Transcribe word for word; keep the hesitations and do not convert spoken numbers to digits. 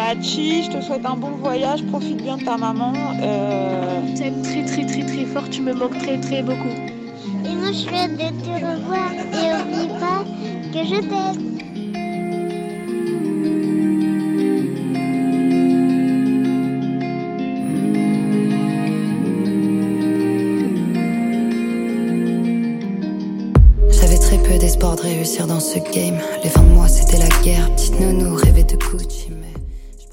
Machi, je te souhaite un bon voyage, profite bien de ta maman. Euh... Je t'aime très très très très fort, tu me manques très très beaucoup. Et moi je souhaite de te revoir et oublie pas que je t'aime. J'avais très peu d'espoir de réussir dans ce game. Les fins de mois c'était la guerre, petite nounou rêvait de Gucci.